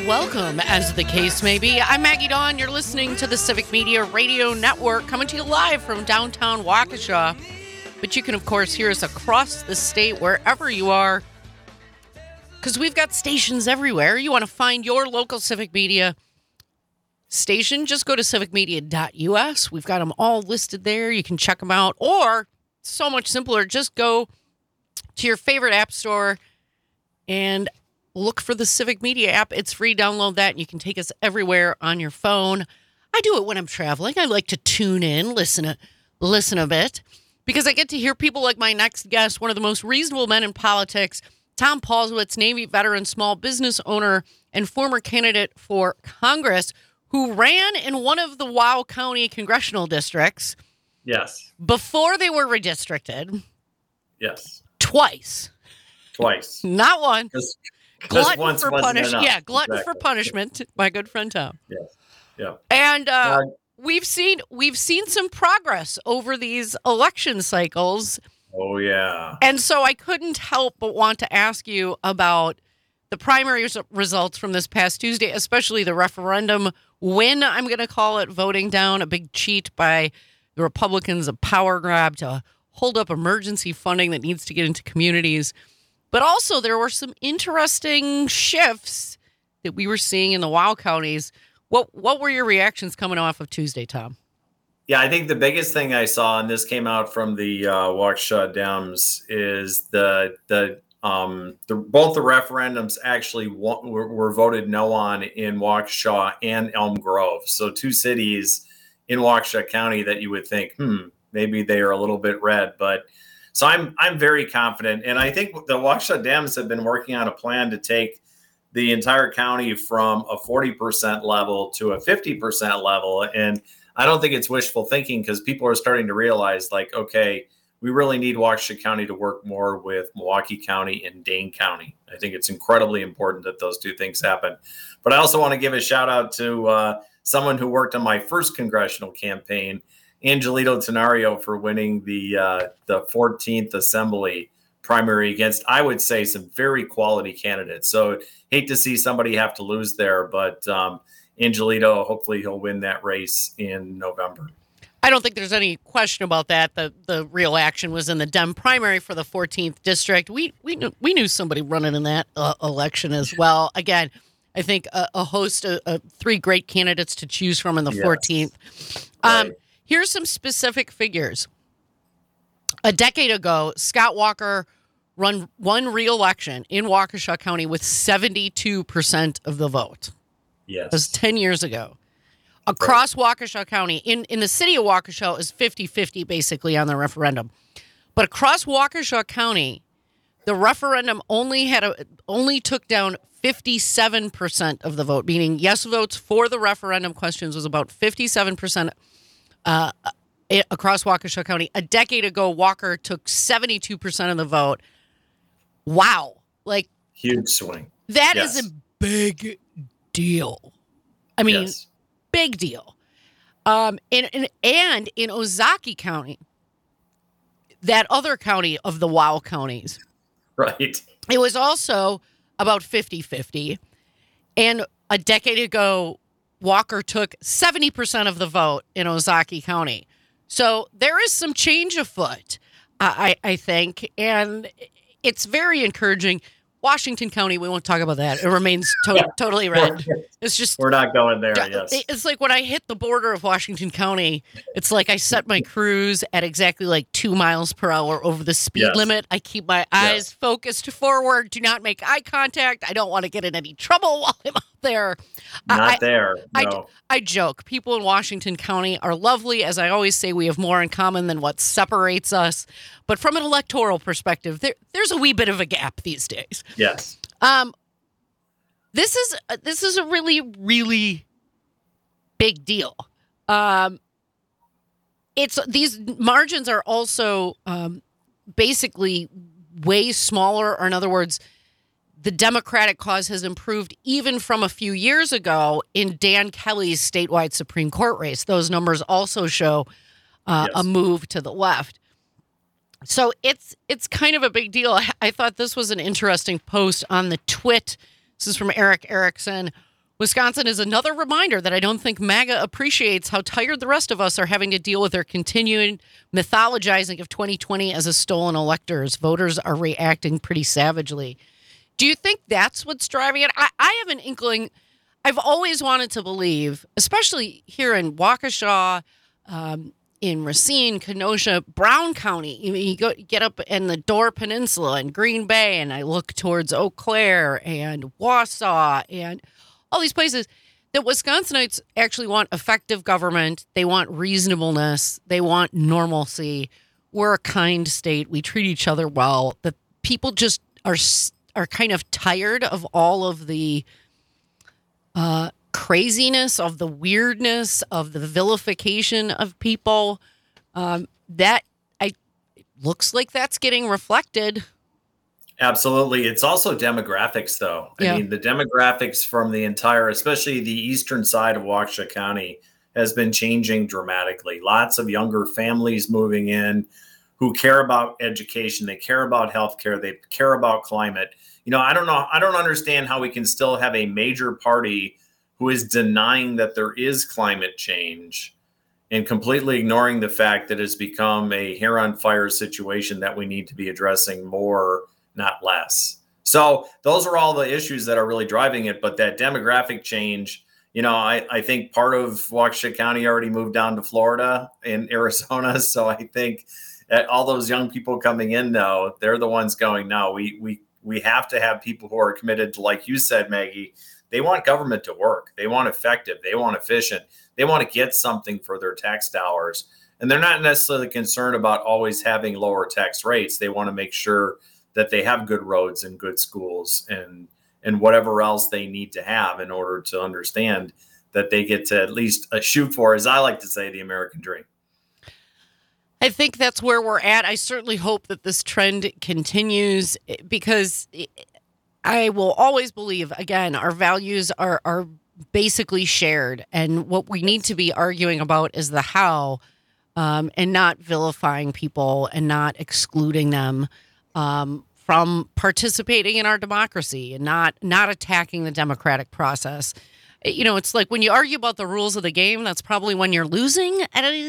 welcome, as the case may be. I'm Maggie Dawn. You're listening to the Civic Media Radio Network, coming to you live from downtown Waukesha. But you can, of course, hear us across the state, wherever you are, because we've got stations everywhere. You want to find your local Civic Media station, just go to civicmedia.us. We've got them all listed there. You can check them out. Or, so much simpler, just go to your favorite app store and look for the Civic Media app. It's free. Download that, and you can take us everywhere on your phone. I do it when I'm traveling. I like to tune in, listen a bit, because I get to hear people like my next guest, one of the most reasonable men in politics, Tom Paulswitz, Navy veteran, small business owner, and former candidate for Congress, who ran in one of the Wow County congressional districts. Yes. Before they were redistricted. Yes. Twice. Not one. Glutton for punishment. Yeah, glutton for punishment. My good friend Tom. Yes. Yeah. And we've seen some progress over these election cycles. Oh yeah. And so I couldn't help but want to ask you about the primary results from this past Tuesday, especially the referendum win. I'm going to call it, voting down a big cheat by the Republicans, a power grab to hold up emergency funding that needs to get into communities. But also, there were some interesting shifts that we were seeing in the Wow counties. What were your reactions coming off of Tuesday, Tom? Yeah, I think the biggest thing I saw, and this came out from the Waukesha Dems, is both the referendums actually were voted no on in Waukesha and Elm Grove. So two cities in Waukesha County that you would think, maybe they are a little bit red, but. So I'm very confident, and I think the Waukesha Dems have been working on a plan to take the entire county from a 40% level to a 50% level, and I don't think it's wishful thinking because people are starting to realize, like, okay, we really need Waukesha County to work more with Milwaukee County and Dane County. I think it's incredibly important that those two things happen. But I also want to give a shout out to someone who worked on my first congressional campaign, Angelito Tenario, for winning the 14th Assembly primary against, I would say, some very quality candidates. So hate to see somebody have to lose there, but Angelito, hopefully he'll win that race in November. I don't think there's any question about that. The real action was in the Dem primary for the 14th district. We knew somebody running in that election as well. Again, I think a host of three great candidates to choose from in the 14th. Right. Here's some specific figures. A decade ago, Scott Walker won re-election in Waukesha County with 72% of the vote. Yes. That was 10 years ago. Across Waukesha County, in the city of Waukesha, it was 50-50 basically on the referendum. But across Waukesha County, the referendum only took down 57% of the vote, meaning yes votes for the referendum questions was about 57%. Across Waukesha County. A decade ago, Walker took 72% of the vote. Wow. Like, huge swing. That is a big deal. I mean, big deal. And in Ozaukee County, that other county of the Wow counties. Right. It was also about 50-50. And a decade ago, Walker took 70% of the vote in Ozaukee County. So there is some change afoot, I think, and it's very encouraging. Washington County, we won't talk about that. It remains totally red. It's just we're not going there. Yes, it's like when I hit the border of Washington County, it's like I set my cruise at exactly like 2 miles per hour over the speed limit. I keep my eyes focused forward. Do not make eye contact. I don't want to get in any trouble while I'm out there. No. I joke. People in Washington County are lovely. As I always say, we have more in common than what separates us. But from an electoral perspective, there's a wee bit of a gap these days. Yes. This is a really, really big deal. These margins are also basically way smaller, or in other words, the Democratic cause has improved even from a few years ago in Dan Kelly's statewide Supreme Court race. Those numbers also show a move to the left. So it's kind of a big deal. I thought this was an interesting post on the twit. This is from Eric Erickson, Wisconsin is another reminder that I don't think MAGA appreciates how tired the rest of us are having to deal with their continuing mythologizing of 2020 as a stolen electors. Voters are reacting pretty savagely. Do you think that's what's driving it? I have an inkling. I've always wanted to believe, especially here in Waukesha, in Racine, Kenosha, Brown County. You get up in the Door Peninsula and Green Bay, and I look towards Eau Claire and Wausau and all these places that Wisconsinites actually want effective government. They want reasonableness. They want normalcy. We're a kind state. We treat each other well. The people just are kind of tired of all of the craziness, of the weirdness, of the vilification of people. Looks like that's getting reflected. Absolutely. It's also demographics, though. Yeah. I mean, the demographics from the entire, especially the eastern side of Waukesha County, has been changing dramatically. Lots of younger families moving in who care about education. They care about healthcare. They care about climate. I don't understand how we can still have a major party who is denying that there is climate change and completely ignoring the fact that it's become a hair on fire situation that we need to be addressing more, not less. So those are all the issues that are really driving it. But that demographic change, I think part of Waukesha County already moved down to Florida and Arizona. So I think that all those young people coming in now, they're the ones going, no, we have to have people who are committed to, like you said, Maggie, they want government to work. They want effective. They want efficient. They want to get something for their tax dollars. And they're not necessarily concerned about always having lower tax rates. They want to make sure that they have good roads and good schools and whatever else they need to have in order to understand that they get to at least shoot for, as I like to say, the American dream. I think that's where we're at. I certainly hope that this trend continues because I will always believe, again, our values are basically shared. And what we need to be arguing about is the how, and not vilifying people and not excluding them from participating in our democracy and not attacking the democratic process. It's like when you argue about the rules of the game, that's probably when you're losing.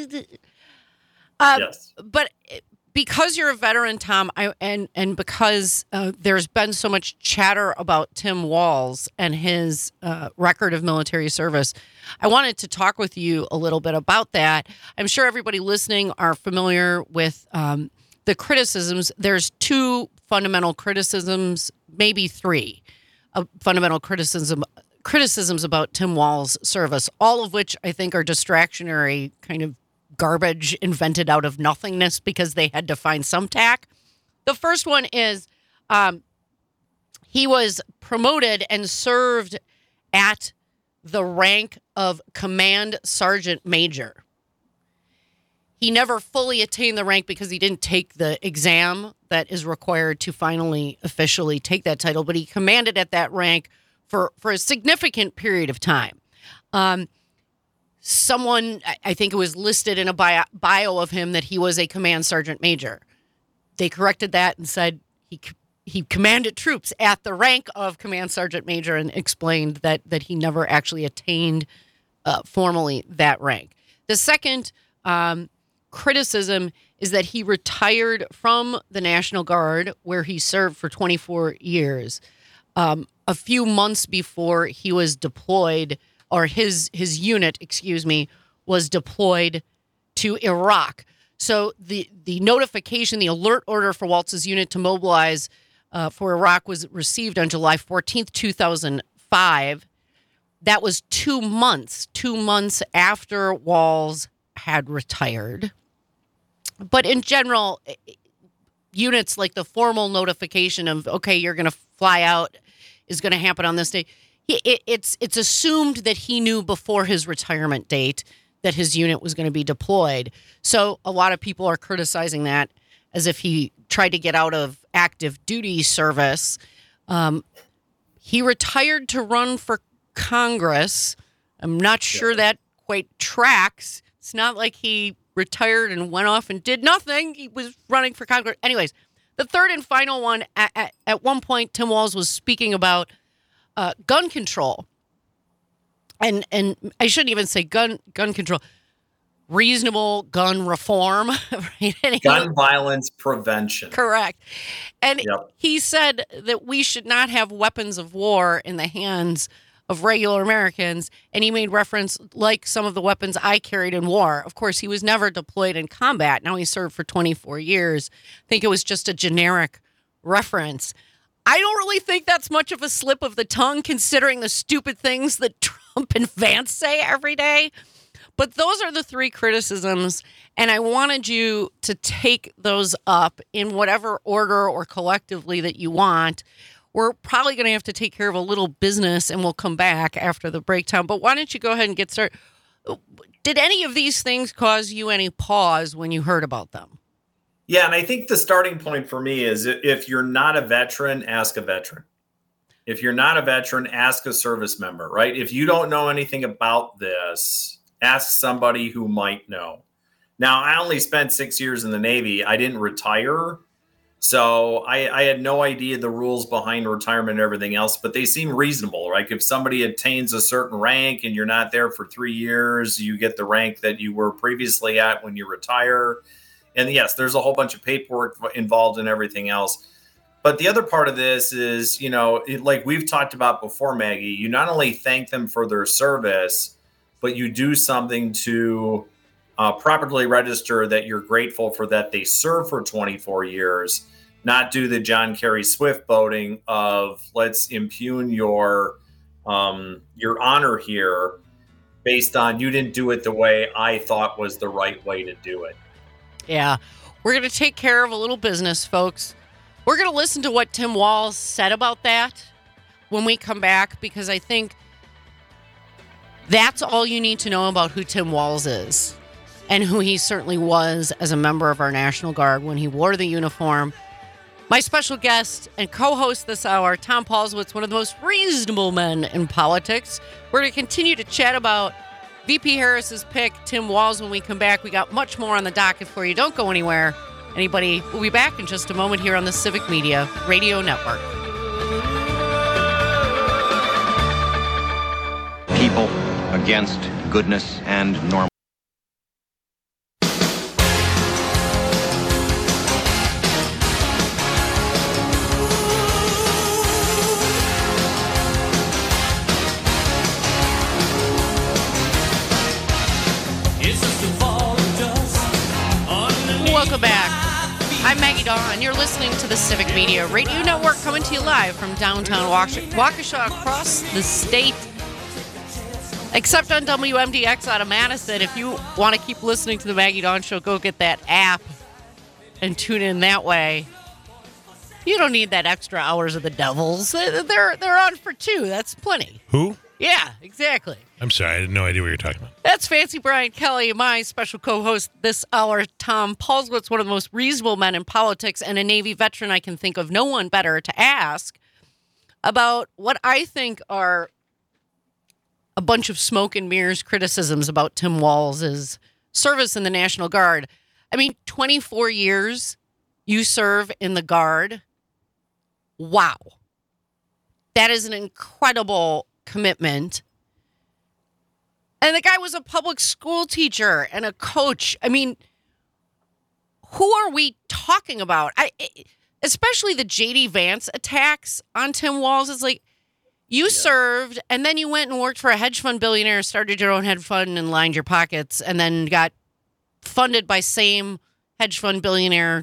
Yes. But because you're a veteran, Tom, and because there's been so much chatter about Tim Walz and his record of military service, I wanted to talk with you a little bit about that. I'm sure everybody listening are familiar with the criticisms. There's two fundamental criticisms, maybe three fundamental criticisms about Tim Walz's service, all of which I think are distractionary kind of garbage invented out of nothingness because they had to find some tack. The first one is he was promoted and served at the rank of Command Sergeant Major. He never fully attained the rank because he didn't take the exam that is required to finally officially take that title, but he commanded at that rank for a significant period of time. Someone, I think it was listed in a bio of him that he was a Command Sergeant Major. They corrected that and said he commanded troops at the rank of Command Sergeant Major and explained that he never actually attained formally that rank. The second criticism is that he retired from the National Guard, where he served for 24 years, a few months before he was deployed, or his unit, was deployed to Iraq. So the notification, the alert order for Walz's unit to mobilize for Iraq was received on July 14th, 2005. That was 2 months after Walz had retired. But in general, units like the formal notification of, okay, you're going to fly out is going to happen on this day. It's assumed that he knew before his retirement date that his unit was going to be deployed. So a lot of people are criticizing that as if he tried to get out of active duty service. He retired to run for Congress. I'm not sure that quite tracks. It's not like he retired and went off and did nothing. He was running for Congress. Anyways, the third and final one, at one point, Tim Walz was speaking about gun control and I shouldn't even say gun control, reasonable gun reform, right? Gun violence prevention. Correct. And Yep. he said that we should not have weapons of war in the hands of regular Americans. And he made reference like some of the weapons I carried in war. Of course, he was never deployed in combat. Now he served for 24 years. I think it was just a generic reference. I don't really think that's much of a slip of the tongue, considering the stupid things that Trump and Vance say every day. But those are the three criticisms, and I wanted you to take those up in whatever order or collectively that you want. We're probably going to have to take care of a little business, and we'll come back after the breakdown. But why don't you go ahead and get started? Did any of these things cause you any pause when you heard about them? Yeah, and I think the starting point for me is if you're not a veteran, ask a veteran. If you're not a veteran, ask a service member, right? If you don't know anything about this, ask somebody who might know. Now, I only spent 6 years in the Navy. I didn't retire. So I had no idea the rules behind retirement and everything else, but they seem reasonable, right? If somebody attains a certain rank and you're not there for 3 years, you get the rank that you were previously at when you retire. And yes, there's a whole bunch of paperwork involved and everything else. But the other part of this is, like we've talked about before, Maggie, you not only thank them for their service, but you do something to properly register that you're grateful for that they serve for 24 years, not do the John Kerry Swift voting of let's impugn your honor here based on you didn't do it the way I thought was the right way to do it. Yeah, we're going to take care of a little business, folks. We're going to listen to what Tim Walz said about that when we come back, because I think that's all you need to know about who Tim Walz is and who he certainly was as a member of our National Guard when he wore the uniform. My special guest and co-host this hour, Tom Paulswitz, one of the most reasonable men in politics. We're going to continue to chat about VP Harris's pick, Tim Walz, when we come back. We got much more on the docket for you. Don't go anywhere. Anybody, we'll be back in just a moment here on the Civic Media Radio Network. People against goodness and normal. Welcome back. I'm Maggie Dawn. You're listening to the Civic Media Radio Network, coming to you live from downtown Waukesha across the state. Except on WMDX out of Madison. If you want to keep listening to the Maggie Dawn Show, go get that app and tune in that way. You don't need that extra hours of the Devils. They're on for 2. That's plenty. Who? Yeah, exactly. I'm sorry, I had no idea what you were talking about. That's Fancy Brian Kelly, my special co-host this hour, Tom Paulswitz, one of the most reasonable men in politics and a Navy veteran. I can think of no one better to ask about what I think are a bunch of smoke and mirrors criticisms about Tim Walz's service in the National Guard. I mean, 24 years you serve in the Guard. Wow. That is an incredible commitment. And the guy was a public school teacher and a coach. I mean, who are we talking about? Especially the J.D. Vance attacks on Tim Walz. It's like, you served, and then you went and worked for a hedge fund billionaire, started your own hedge fund and lined your pockets, and then got funded by same hedge fund billionaire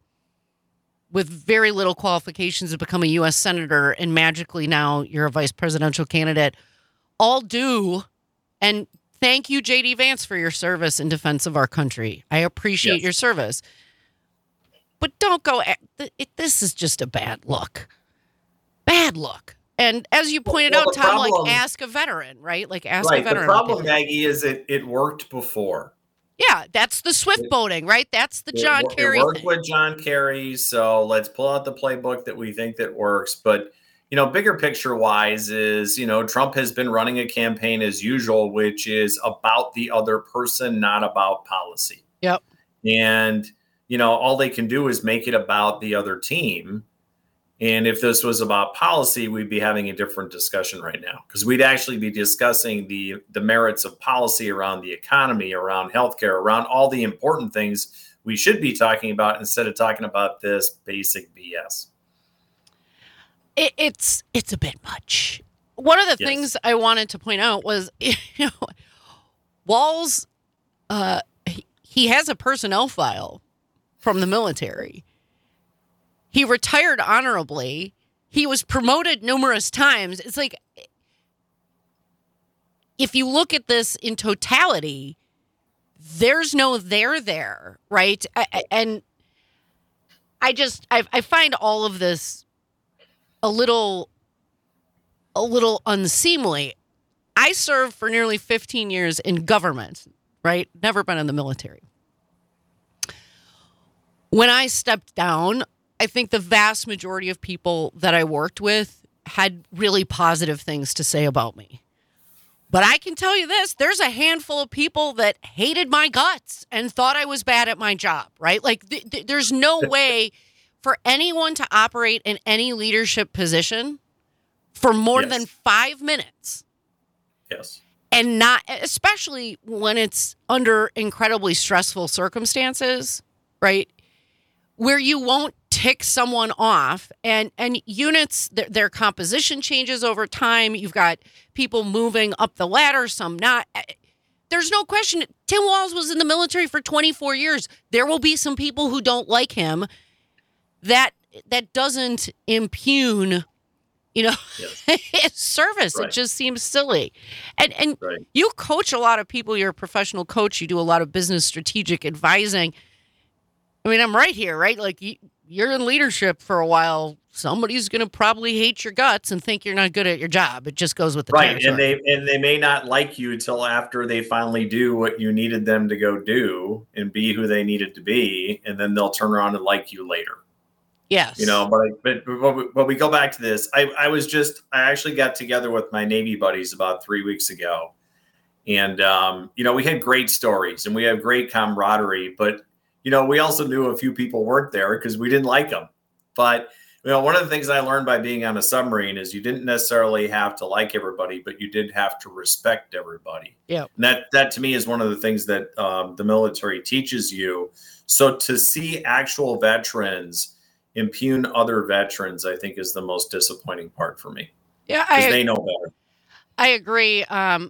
with very little qualifications to become a U.S. senator, and magically now you're a vice presidential candidate. All due, and thank you, J.D. Vance, for your service in defense of our country. I appreciate your service. But don't go, this is just a bad look. Bad look. And as you pointed out, Tom, problem, ask a veteran, right? Ask a veteran. The problem, Maggie, is it worked before. Yeah, that's the Swift voting, right? That's the John Kerry thing. It worked thing. with John Kerry, so let's pull out the playbook that we think that works. But, bigger picture-wise is, Trump has been running a campaign as usual, which is about the other person, not about policy. Yep. And, all they can do is make it about the other team. And if this was about policy, we'd be having a different discussion right now, because we'd actually be discussing the merits of policy around the economy, around healthcare, around all the important things we should be talking about, instead of talking about this basic BS. It's a bit much. One of the things I wanted to point out was, Walz, he has a personnel file from the military. He retired honorably. He was promoted numerous times. It's like, if you look at this in totality, there's no there, right? And I find all of this a little unseemly. I served for nearly 15 years in government, right? Never been in the military. When I stepped down, I think the vast majority of people that I worked with had really positive things to say about me. But I can tell you this, there's a handful of people that hated my guts and thought I was bad at my job, right? Like, there's no way for anyone to operate in any leadership position for more than 5 minutes. Yes. And not, especially when it's under incredibly stressful circumstances, right? Where you won't tick someone off, and units, their composition changes over time. You've got people moving up the ladder, some not. There's no question. Tim Walz was in the military for 24 years. There will be some people who don't like him. That doesn't impugn, his service. Right. It just seems silly. And right. You coach a lot of people. You're a professional coach. You do a lot of business strategic advising. I mean, I'm right here, right? Like, you're in leadership for a while. Somebody's going to probably hate your guts and think you're not good at your job. It just goes with the territory. And they may not like you until after they finally do what you needed them to go do and be who they needed to be, and then they'll turn around and like you later. Yes. But we go back to this. I actually got together with my Navy buddies about 3 weeks ago, and we had great stories and we have great camaraderie, but we also knew a few people weren't there because we didn't like them. But, one of the things I learned by being on a submarine is you didn't necessarily have to like everybody, but you did have to respect everybody. Yeah. And that to me is one of the things that the military teaches you. So to see actual veterans impugn other veterans, I think, is the most disappointing part for me. Yeah. Because they know better. I agree. I'm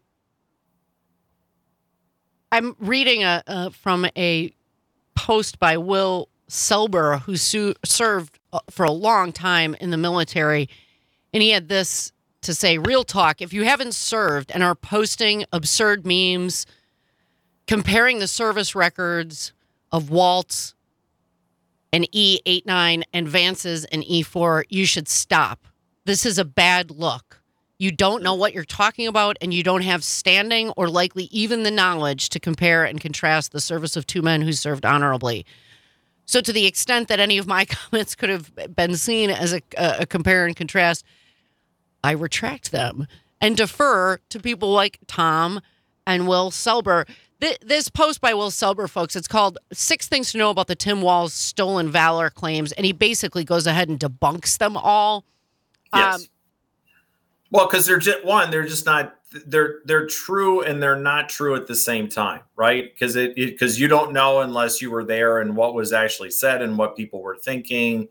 reading from a post by Will Selber, who served for a long time in the military. And he had this to say: real talk, if you haven't served and are posting absurd memes comparing the service records of Waltz and E89 and Vance's and E4, you should stop. This is a bad look. You don't know what you're talking about, and you don't have standing or likely even the knowledge to compare and contrast the service of two men who served honorably. So to the extent that any of my comments could have been seen as a compare and contrast, I retract them and defer to people like Tom and Will Selber. This post by Will Selber, folks, it's called 6 Things to Know About the Tim Walz Stolen Valor Claims, and he basically goes ahead and debunks them all. Yes. Well, because they're just not, they're true and they're not true at the same time, right? Because you don't know unless you were there, and what was actually said and what people were thinking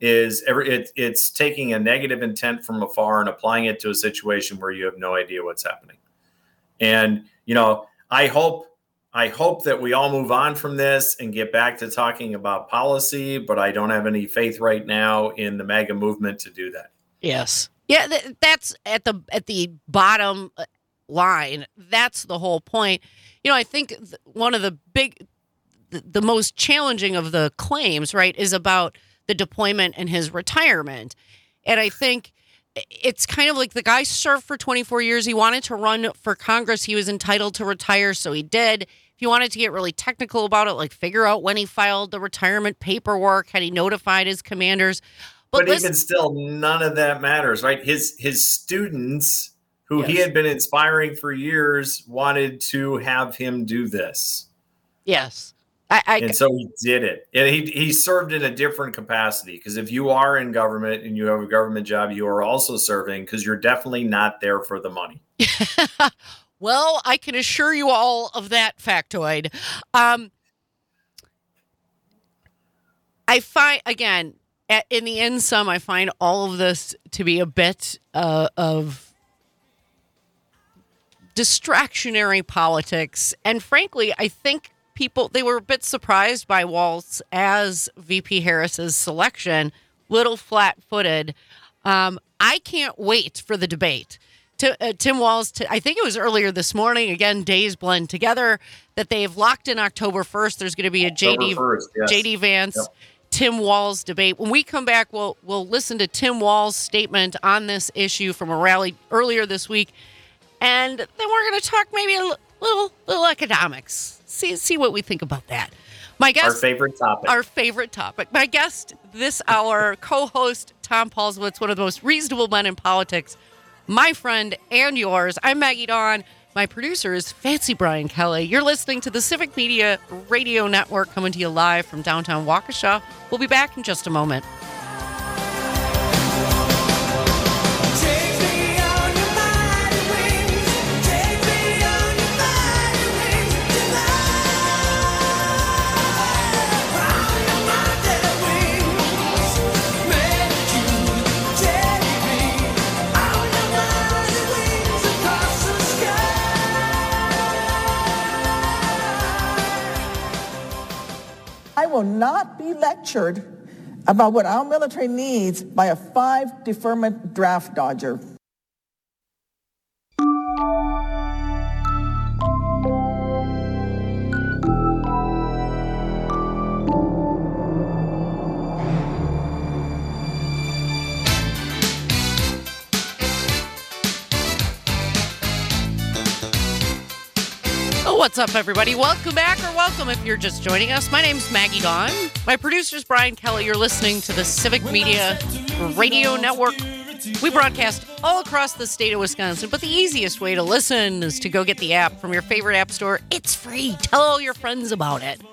it's taking a negative intent from afar and applying it to a situation where you have no idea what's happening. And, I hope that we all move on from this and get back to talking about policy, but I don't have any faith right now in the MAGA movement to do that. Yes. Yeah, that's at the bottom line. That's the whole point. I think one of the most challenging of the claims, right, is about the deployment and his retirement. And I think it's kind of like the guy served for 24 years. He wanted to run for Congress. He was entitled to retire, so he did. If you wanted to get really technical about it, like figure out when he filed the retirement paperwork, had he notified his commanders. But even still, none of that matters, right? His students, who he had been inspiring for years, wanted to have him do this. Yes. And so he did it. And he served in a different capacity, because if you are in government and you have a government job, you are also serving, because you're definitely not there for the money. Well, I can assure you all of that factoid. I find, again, in the end sum, I find all of this to be a bit of distractionary politics. And frankly, I think they were a bit surprised by Walz as VP Harris's selection, little flat-footed. I can't wait for the debate. Tim Walz, I think it was earlier this morning, again, days blend together, that they've locked in October 1st. There's going to be a JD Vance, Tim Walz debate. When we come back, we'll listen to Tim Walz's statement on this issue from a rally earlier this week. And then we're going to talk maybe a little economics. See what we think about that. My guest, our favorite topic. My guest this hour, co-host Tom Paulswitz, one of the most reasonable men in politics, my friend and yours. I'm Maggie Dawn. My producer is Fancy Brian Kelly. You're listening to the Civic Media Radio Network, coming to you live from downtown Waukesha. We'll be back in just a moment. I will not be lectured about what our military needs by a 5 deferment draft dodger. What's up, everybody? Welcome back, or welcome if you're just joining us. My name's Maggie Dawn. My producer's Brian Kelly. You're listening to the Civic Media Radio Network. We broadcast all across the state of Wisconsin, but the easiest way to listen is to go get the app from your favorite app store. It's free. Tell all your friends about it.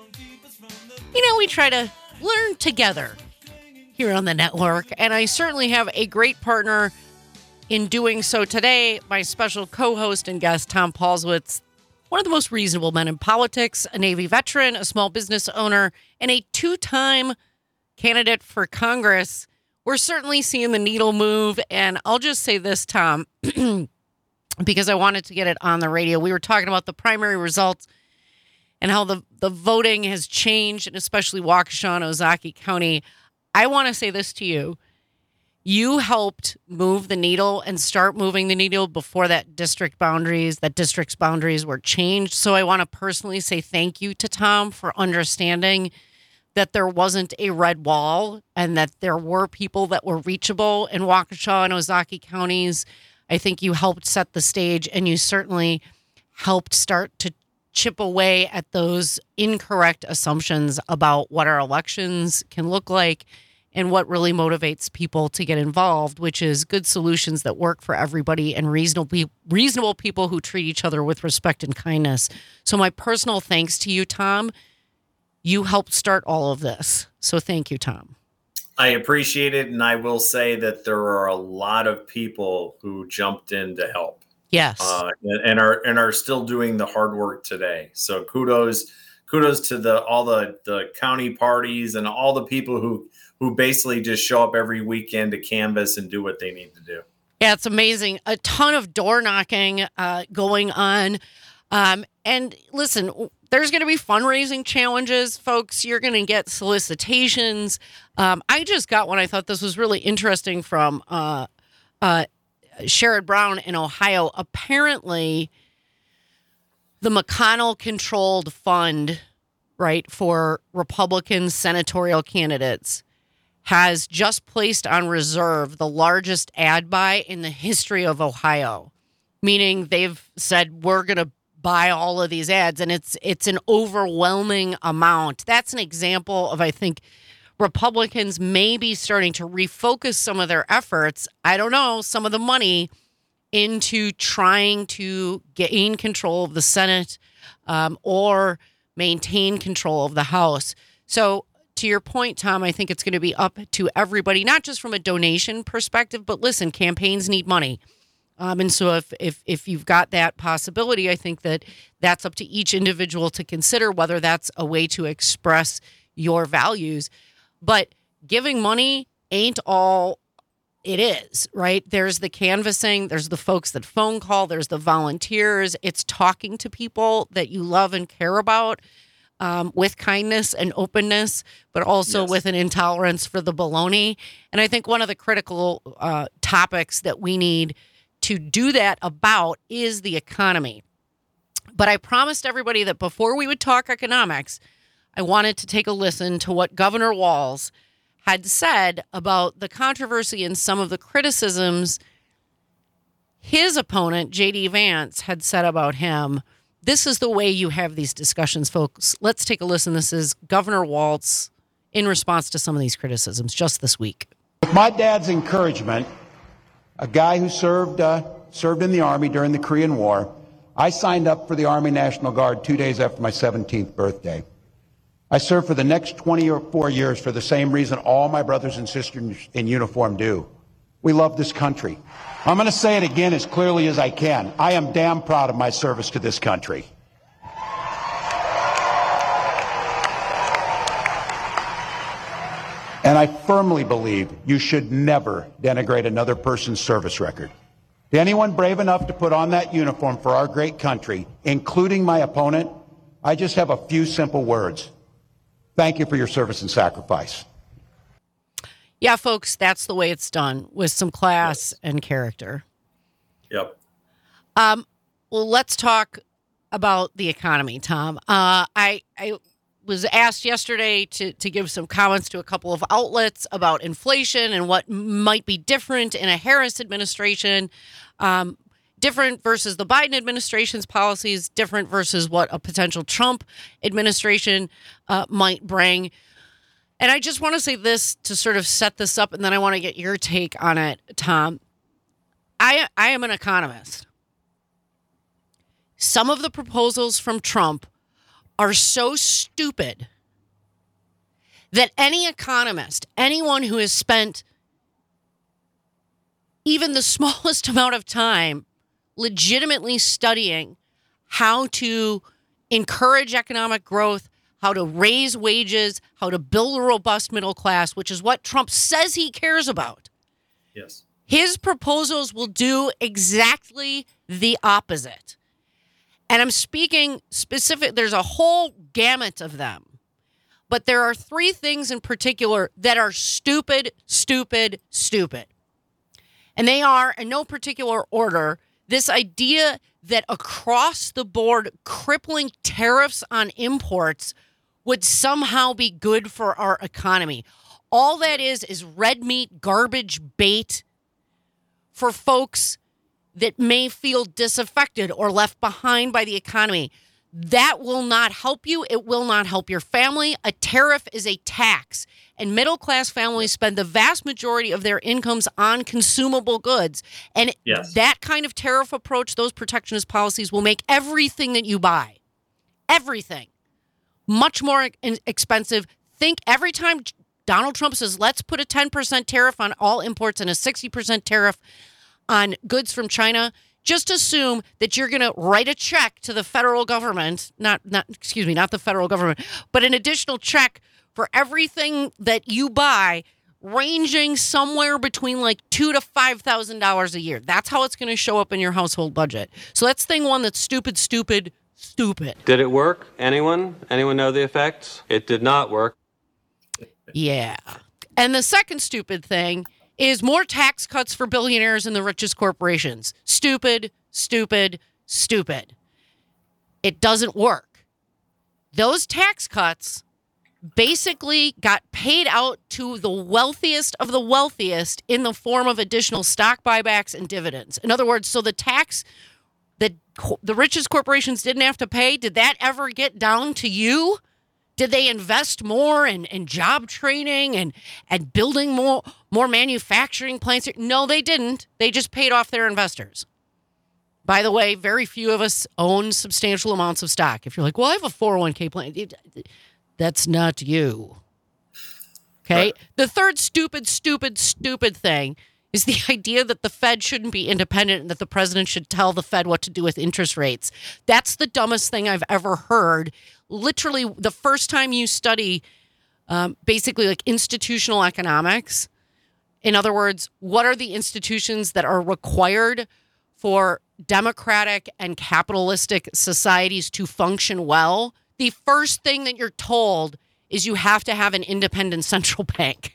You know, we try to learn together here on the network, and I certainly have a great partner in doing so today, my special co-host and guest, Tom Paulswitz. One of the most reasonable men in politics, a Navy veteran, a small business owner, and a 2-time candidate for Congress. We're certainly seeing the needle move. And I'll just say this, Tom, because I wanted to get it on the radio. We were talking about the primary results and how the voting has changed, and especially Waukesha and Ozaukee County. I want to say this to you. You helped move the needle and start moving the needle before that district's boundaries were changed. So I want to personally say thank you to Tom for understanding that there wasn't a red wall and that there were people that were reachable in Waukesha and Ozaukee counties. I think you helped set the stage, and you certainly helped start to chip away at those incorrect assumptions about what our elections can look like and what really motivates people to get involved, which is good solutions that work for everybody and reasonable people who treat each other with respect and kindness. So my personal thanks to you, Tom. You helped start all of this. So thank you, Tom. I appreciate it, and I will say that there are a lot of people who jumped in to help. Yes. And are still doing the hard work today. So kudos to all the county parties and all the people who basically just show up every weekend to canvass and do what they need to do. Yeah, it's amazing. A ton of door knocking going on. And listen, there's going to be fundraising challenges, folks. You're going to get solicitations. I just got one. I thought this was really interesting from Sherrod Brown in Ohio. Apparently, the McConnell-controlled fund, right, for Republican senatorial candidates has just placed on reserve the largest ad buy in the history of Ohio, meaning they've said, we're going to buy all of these ads, and it's an overwhelming amount. That's an example of, I think, Republicans may be starting to refocus some of their efforts, I don't know, some of the money into trying to gain control of the Senate or maintain control of the House. So to your point, Tom, I think it's going to be up to everybody, not just from a donation perspective, but listen, campaigns need money. And so if you've got that possibility, I think that's up to each individual to consider whether that's a way to express your values. But giving money ain't all it is, right? There's the canvassing, there's the folks that phone call, there's the volunteers. It's talking to people that you love and care about. With kindness and openness, but also with an intolerance for the baloney. And I think one of the critical topics that we need to do that about is the economy. But I promised everybody that before we would talk economics, I wanted to take a listen to what Governor Walz had said about the controversy and some of the criticisms his opponent, J.D. Vance, had said about him. This is the way you have these discussions, folks. Let's take a listen. This is Governor Walz in response to some of these criticisms just this week. With my dad's encouragement, a guy who served in the Army during the Korean War, I signed up for the Army National Guard 2 days after my 17th birthday. I served for the next 24 years for the same reason all my brothers and sisters in uniform do. We love this country. I'm going to say it again as clearly as I can. I am damn proud of my service to this country. And I firmly believe you should never denigrate another person's service record. To anyone brave enough to put on that uniform for our great country, including my opponent, I just have a few simple words. Thank you for your service and sacrifice. Yeah, folks, that's the way it's done, with some class and character. Yep. Well, let's talk about the economy, Tom. I was asked yesterday to give some comments to a couple of outlets about inflation and what might be different in a Harris administration, different versus the Biden administration's policies, different versus what a potential Trump administration might bring. And I just want to say this to sort of set this up, and then I want to get your take on it, Tom. I am an economist. Some of the proposals from Trump are so stupid that any economist, anyone who has spent even the smallest amount of time legitimately studying how to encourage economic growth, how to raise wages, how to build a robust middle class, which is what Trump says he cares about. Yes. His proposals will do exactly the opposite. And I'm speaking specific, there's a whole gamut of them. But there are three things in particular that are stupid, stupid, stupid. And they are, in no particular order, this idea that across the board, crippling tariffs on imports would somehow be good for our economy. All that is red meat, garbage bait for folks that may feel disaffected or left behind by the economy. That will not help you. It will not help your family. A tariff is a tax, and middle-class families spend the vast majority of their incomes on consumable goods. And that kind of tariff approach, those protectionist policies, will make everything that you buy, everything, much more expensive. Think every time Donald Trump says, let's put a 10% tariff on all imports and a 60% tariff on goods from China, just assume that you're going to write a check to the federal government, not the federal government, but an additional check for everything that you buy, ranging somewhere between like $2,000 to $5,000 a year. That's how it's going to show up in your household budget. So that's thing one that's stupid, stupid, stupid. Did it work? Anyone? Anyone know the effects? It did not work. Yeah. And the second stupid thing is more tax cuts for billionaires and the richest corporations. Stupid, stupid, stupid. It doesn't work. Those tax cuts basically got paid out to the wealthiest of the wealthiest in the form of additional stock buybacks and dividends. In other words, so the tax that the richest corporations didn't have to pay, did that ever get down to you? Did they invest more in job training and building more manufacturing plants? No, they didn't. They just paid off their investors By the way, very few of us own substantial amounts of stock. If you're like, well, I have a 401k plan, that's not you. Okay. Right. The third stupid thing is the idea that the Fed shouldn't be independent and that the president should tell the Fed what to do with interest rates. That's the dumbest thing I've ever heard. Literally, the first time you study basically like institutional economics, in other words, what are the institutions that are required for democratic and capitalistic societies to function well? The first thing that you're told is you have to have an independent central bank.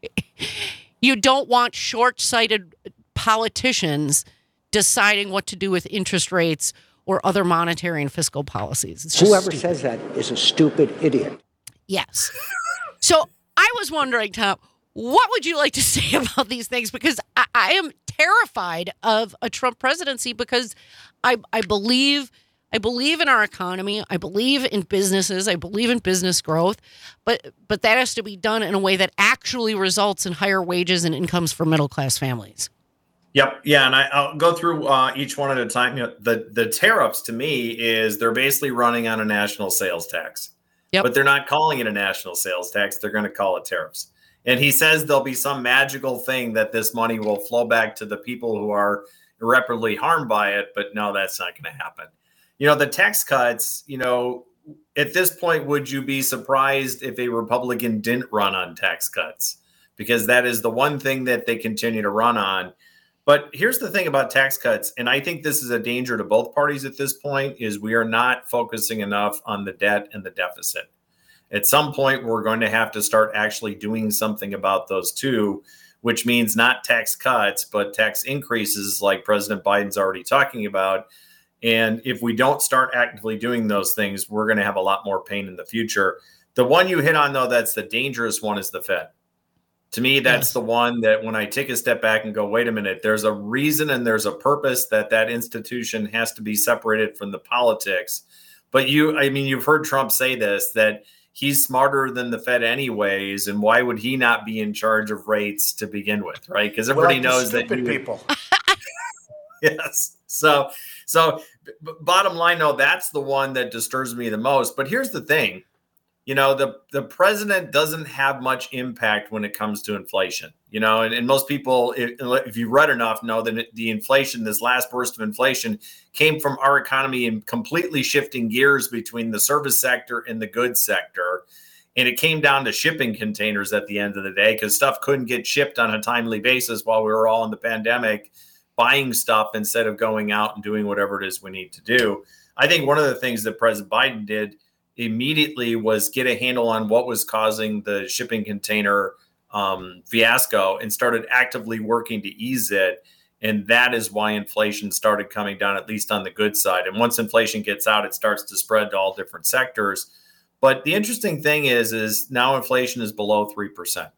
You don't want short-sighted politicians deciding what to do with interest rates or other monetary and fiscal policies. It's just Whoever stupid. says that is a stupid idiot. Yes. So I was wondering, Tom, what would you like to say about these things? Because I am terrified of a Trump presidency because I believe in our economy. I believe in businesses. I believe in business growth. But that has to be done in a way that actually results in higher wages and incomes for middle-class families. Yep. Yeah. And I'll go through each one at a time. You know, the tariffs to me is they're basically running on a national sales tax. Yep. But they're not calling it a national sales tax. They're going to call it tariffs. And he says there'll be some magical thing that this money will flow back to the people who are irreparably harmed by it. But no, that's not going to happen. You know, the tax cuts, you know, at this point, would you be surprised if a Republican didn't run on tax cuts? Because that is the one thing that they continue to run on. But here's the thing about tax cuts, and I think this is a danger to both parties at this point, is we are not focusing enough on the debt and the deficit. At some point, we're going to have to start actually doing something about those two, which means not tax cuts, but tax increases like President Biden's already talking about. And if we don't start actively doing those things, we're going to have a lot more pain in the future. The one you hit on, though, that's the dangerous one is the Fed. To me, that's the one that when I take a step back and go, wait a minute, there's a reason and there's a purpose that institution has to be separated from the politics. But you've heard Trump say this, that he's smarter than the Fed anyways. And why would he not be in charge of rates to begin with? Right. Because everybody knows that people. Yes. So bottom line, though, that's the one that disturbs me the most. But here's the thing. You know, the president doesn't have much impact when it comes to inflation, you know, and most people, if you read enough, know that the inflation, this last burst of inflation came from our economy and completely shifting gears between the service sector and the goods sector. And it came down to shipping containers at the end of the day because stuff couldn't get shipped on a timely basis while we were all in the pandemic, buying stuff instead of going out and doing whatever it is we need to do. I think one of the things that President Biden did immediately was get a handle on what was causing the shipping container fiasco and started actively working to ease it. And that is why inflation started coming down, at least on the goods side. And once inflation gets out, it starts to spread to all different sectors. But the interesting thing is now inflation is below 3%.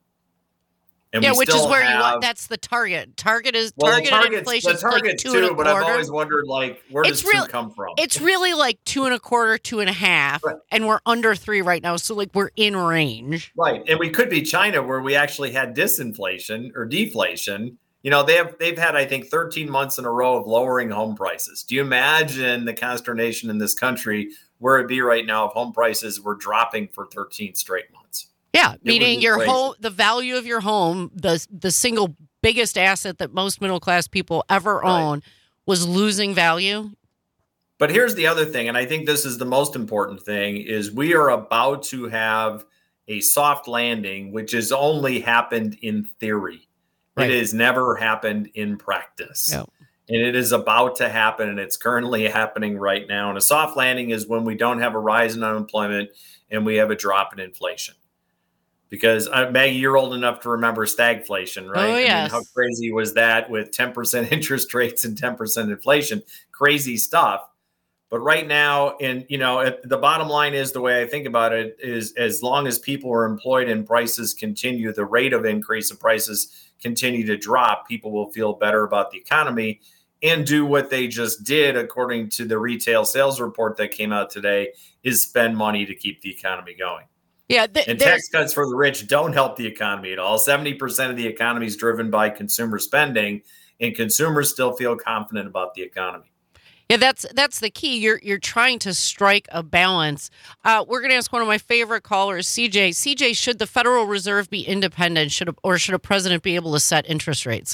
And yeah, which is where you want. That's the target. Targeted inflation is like 2.25. But I've always wondered, like, where does 2 come from? It's really like 2.25, 2.5, right. And we're under 3 right now. So like we're in range, right? And we could be China, where we actually had disinflation or deflation. You know, they've had, I think, 13 months in a row of lowering home prices. Do you imagine the consternation in this country where it'd be right now if home prices were dropping for 13 straight months? Yeah, meaning your home, the value of your home, the single biggest asset that most middle class people ever own was losing value. But here's the other thing, and I think this is the most important thing, is we are about to have a soft landing, which has only happened in theory. Right. It has never happened in practice. Yep. And it is about to happen, and it's currently happening right now. And a soft landing is when we don't have a rise in unemployment and we have a drop in inflation. Because, Maggie, you're old enough to remember stagflation, right? Oh, yes. I mean, how crazy was that with 10% interest rates and 10% inflation? Crazy stuff. But right now, and you know, the bottom line is, the way I think about it is, as long as people are employed and prices continue, the rate of increase of prices continue to drop, people will feel better about the economy and do what they just did, according to the retail sales report that came out today, is spend money to keep the economy going. Yeah, and tax cuts for the rich don't help the economy at all. 70% of the economy is driven by consumer spending, and consumers still feel confident about the economy. Yeah, that's the key. You're trying to strike a balance. We're going to ask one of my favorite callers, CJ. CJ, should the Federal Reserve be independent? Should a president be able to set interest rates?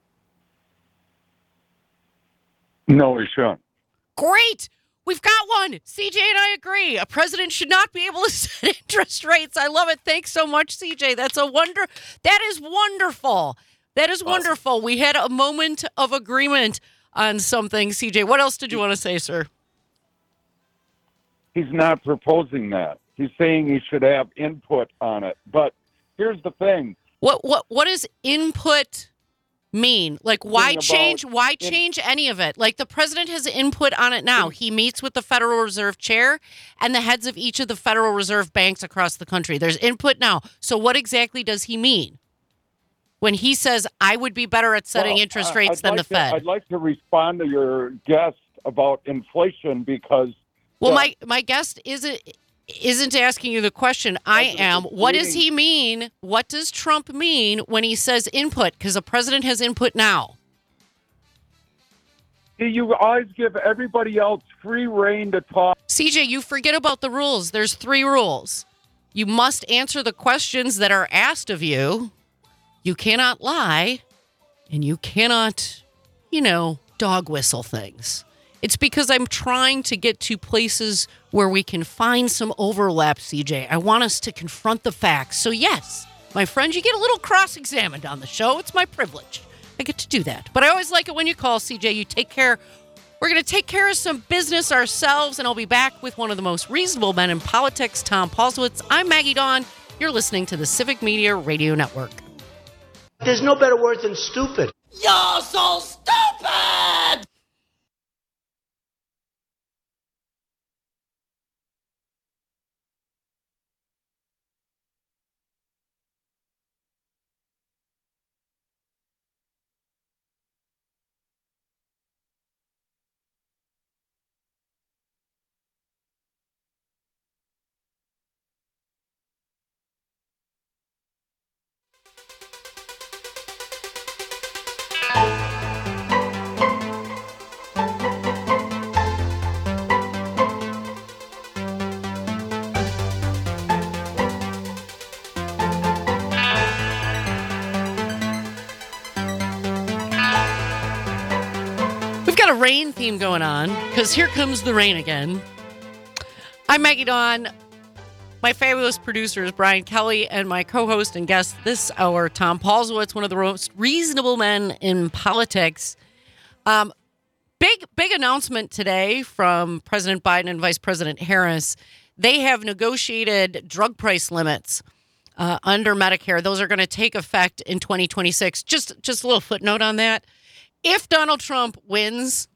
No, he shouldn't. Great. We've got one. CJ and I agree. A president should not be able to set interest rates. I love it. Thanks so much, CJ. That is wonderful. That is wonderful. We had a moment of agreement on something. CJ, what else did you want to say, sir? He's not proposing that. He's saying he should have input on it. But here's the thing. What does input mean? Like, why change any of it? Like, the president has input on it now. He meets with the Federal Reserve chair and the heads of each of the Federal Reserve banks across the country. There's input now. So what exactly does he mean when he says, I would be better at setting interest rates than the Fed? I'd like to respond to your guest about inflation because... Well, my guest isn't asking you the question. I am. What does he mean? What does Trump mean when he says input? Because the president has input now. You always give everybody else free rein to talk. CJ, you forget about the rules. There's 3 rules. You must answer the questions that are asked of you. You cannot lie, and you cannot, dog whistle things. It's because I'm trying to get to places where we can find some overlap, CJ. I want us to confront the facts. So yes, my friend, you get a little cross-examined on the show. It's my privilege. I get to do that. But I always like it when you call, CJ. You take care. We're going to take care of some business ourselves, and I'll be back with one of the most reasonable men in politics, Tom Paulsowitz. I'm Maggie Dawn. You're listening to the Civic Media Radio Network. There's no better word than stupid. You're so stupid! A rain theme going on because here comes the rain again. I'm Maggie Dawn. My fabulous producers, Brian Kelly, and my co-host and guest this hour, Tom Paulsowitz, one of the most reasonable men in politics. Big announcement today from President Biden and Vice President Harris. They have negotiated drug price limits under Medicare. Those are going to take effect in 2026. Just a little footnote on that. If Donald Trump wins,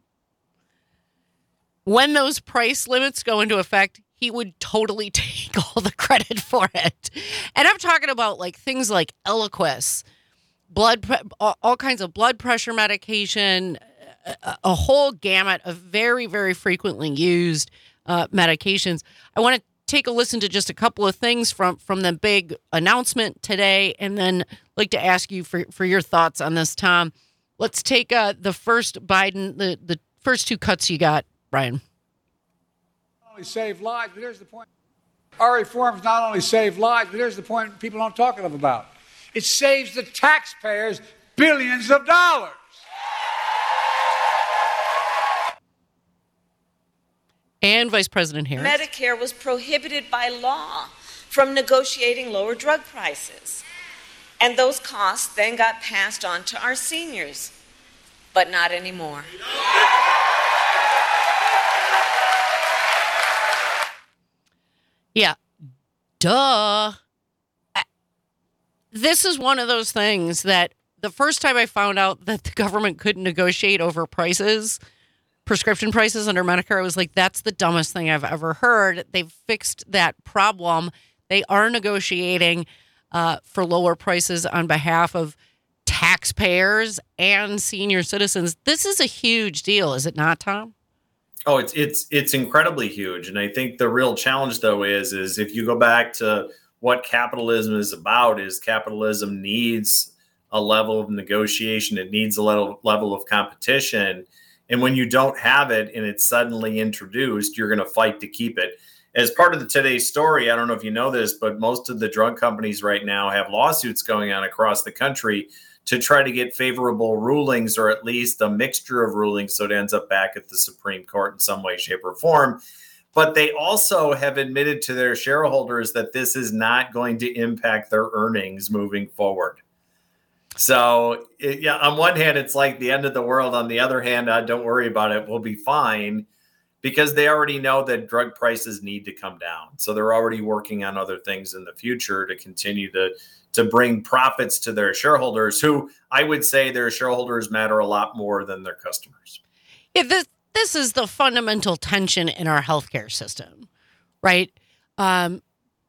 when those price limits go into effect, he would totally take all the credit for it. And I'm talking about like things like Eliquis, all kinds of blood pressure medication, a whole gamut of very, very frequently used medications. I want to take a listen to just a couple of things from the big announcement today, and then like to ask you for your thoughts on this, Tom. Let's take the first Biden, the first 2 cuts you got, Brian. Not only save lives, but here's the point. Our reforms not only save lives, but here's the point people don't talk enough about. It saves the taxpayers billions of dollars. And Vice President Harris. Medicare was prohibited by law from negotiating lower drug prices. And those costs then got passed on to our seniors, but not anymore. Yeah, duh. This is one of those things that the first time I found out that the government couldn't negotiate over prices, prescription prices under Medicare, I was like, that's the dumbest thing I've ever heard. They've fixed that problem. They are negotiating for lower prices on behalf of taxpayers and senior citizens. This is a huge deal, is it not, Tom? Oh, it's incredibly huge. And I think the real challenge, though, is if you go back to what capitalism is about, is capitalism needs a level of negotiation. It needs a level of competition. And when you don't have it and it's suddenly introduced, you're going to fight to keep it. As part of the today's story, I don't know if you know this, but most of the drug companies right now have lawsuits going on across the country to try to get favorable rulings, or at least a mixture of rulings, so it ends up back at the Supreme Court in some way, shape, or form. But they also have admitted to their shareholders that this is not going to impact their earnings moving forward. So, on one hand, it's like the end of the world. On the other hand, don't worry about it. We'll be fine, because they already know that drug prices need to come down. So they're already working on other things in the future to continue to bring profits to their shareholders, who I would say their shareholders matter a lot more than their customers. Yeah, this is the fundamental tension in our healthcare system, right? And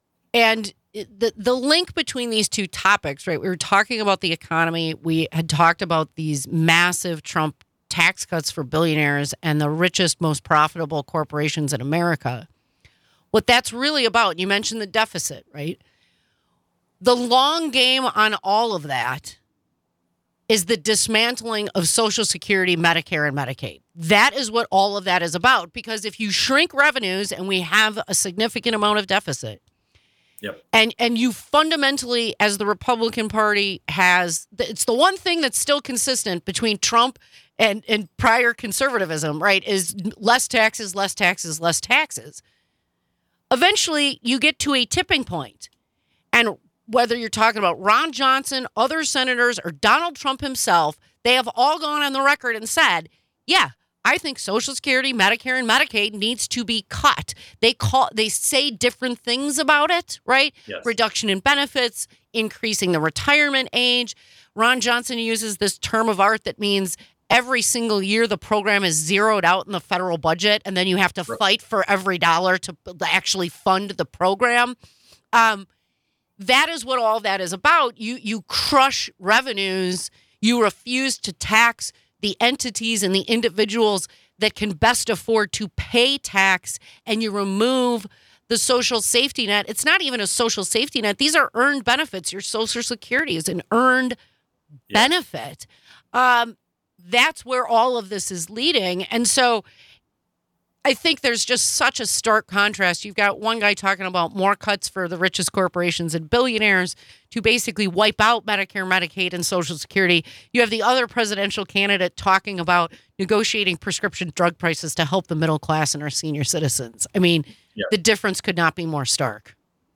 the link between these two topics, right? We were talking about the economy. We had talked about these massive Trump tax cuts for billionaires and the richest, most profitable corporations in America. What that's really about, you mentioned the deficit, right? The long game on all of that is the dismantling of Social Security, Medicare, and Medicaid. That is what all of that is about, because if you shrink revenues and we have a significant amount of deficit, yep, and you fundamentally, as the Republican Party has, it's the one thing that's still consistent between Trump and prior conservatism, right, is less taxes, less taxes, less taxes. Eventually, you get to a tipping point. And whether you're talking about Ron Johnson, other senators, or Donald Trump himself, they have all gone on the record and said, yeah, I think Social Security, Medicare, and Medicaid needs to be cut. They say different things about it, right? Yes. Reduction in benefits, increasing the retirement age. Ron Johnson uses this term of art that means every single year the program is zeroed out in the federal budget, and then you have to fight for every dollar to actually fund the program. That is what all that is about. You crush revenues. You refuse to tax the entities and the individuals that can best afford to pay tax, and you remove the social safety net. It's not even a social safety net. These are earned benefits. Your Social Security is an earned benefit. That's where all of this is leading. And so I think there's just such a stark contrast. You've got one guy talking about more cuts for the richest corporations and billionaires to basically wipe out Medicare, Medicaid, and Social Security. You have the other presidential candidate talking about negotiating prescription drug prices to help the middle class and our senior citizens. I mean, the difference could not be more stark.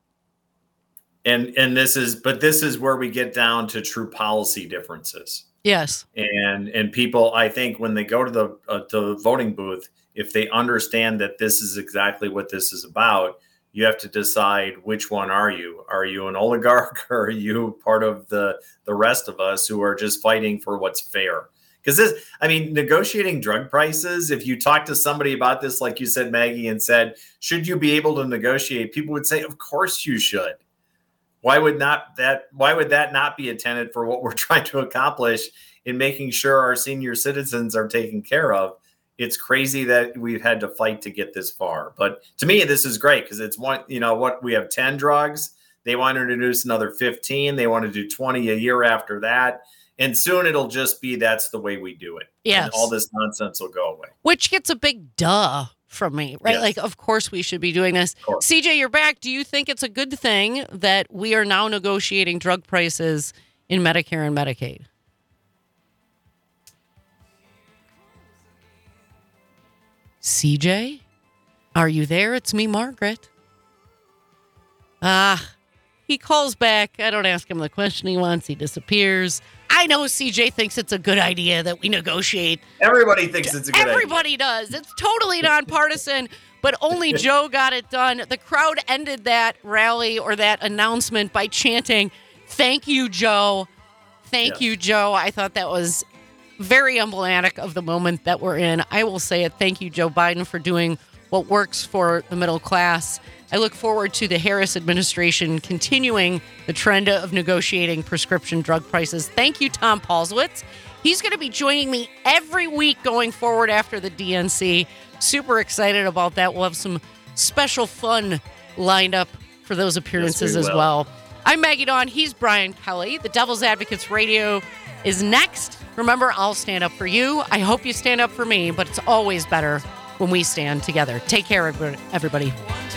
And this is where we get down to true policy differences. Yes. And people, I think, when they go to the voting booth, if they understand that this is exactly what this is about, you have to decide which one are you? Are you an oligarch, or are you part of the rest of us who are just fighting for what's fair? Because negotiating drug prices, if you talk to somebody about this, like you said, Maggie, and said, should you be able to negotiate? People would say, of course you should. Why would that not be a tenet for what we're trying to accomplish in making sure our senior citizens are taken care of? It's crazy that we've had to fight to get this far. But to me, this is great, because it's we have 10 drugs. They want to introduce another 15. They want to do 20 a year after that. And soon it'll just be, that's the way we do it. Yes. And all this nonsense will go away. Which gets a big duh from me, right? Yes. Like, of course we should be doing this. CJ, you're back. Do you think it's a good thing that we are now negotiating drug prices in Medicare and Medicaid? CJ, are you there? It's me, Margaret. He calls back. I don't ask him the question he wants. He disappears. I know CJ thinks it's a good idea that we negotiate. Everybody thinks it's a good idea. Everybody does. It's totally nonpartisan, but only Joe got it done. The crowd ended that rally or that announcement by chanting, "Thank you, Joe. Thank you, Joe." I thought that was very emblematic of the moment that we're in. I will say it. Thank you, Joe Biden, for doing what works for the middle class. I look forward to the Harris administration continuing the trend of negotiating prescription drug prices. Thank you, Tom Paulswitz. He's going to be joining me every week going forward after the DNC. Super excited about that. We'll have some special fun lined up for those appearances as well. I'm Maggie Dawn. He's Brian Kelly. The Devil's Advocates Radio is next. Remember, I'll stand up for you. I hope you stand up for me, but it's always better when we stand together. Take care, everybody.